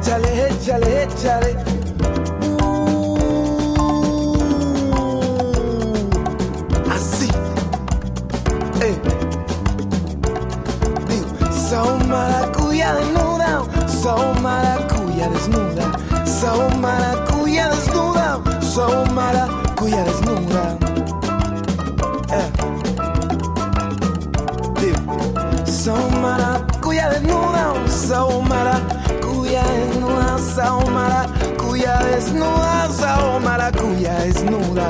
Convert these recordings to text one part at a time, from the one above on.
échale, échale, échale. Así. Sao maracuya desnuda, sao maracuya desnuda, sao maracuya desnuda, sao maracuya desnuda. Sao maracuya desnuda, sao maracuya desnuda, sao maracuya desnuda, sao maracuya desnuda.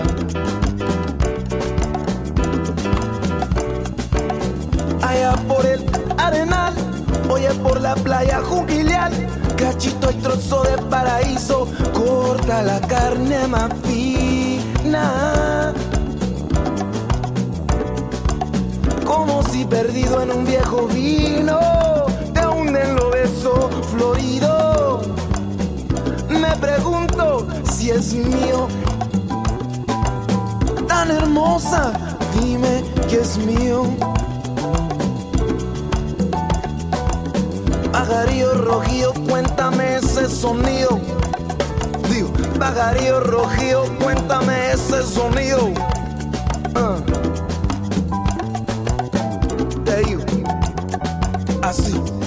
Allá por el arenal, oye por la playa juquilial, cachito y trozo de paraíso, corta la carne más fina. Como si perdido en un viejo vino, te hunden los besos floridos. Me pregunto si es mío, tan hermosa, dime que es mío. Pajarillo rojillo, cuéntame ese sonido. Digo, pajarillo rojillo, cuéntame ese sonido. Te digo, así.